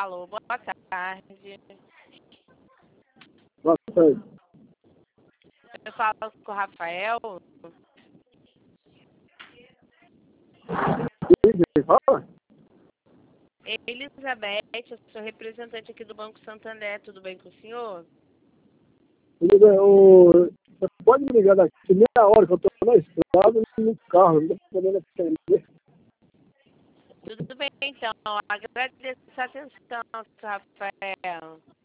Alô, boa tarde. Boa tarde. Eu falo com o Rafael. Quem fala? Elizabeth, eu sou representante aqui do Banco Santander. Tudo bem com o senhor? Você pode me ligar daqui meia hora que eu estou na estrada no carro, não estou podendo atender. Tudo bem, então. Agradeço a atenção, Rafael.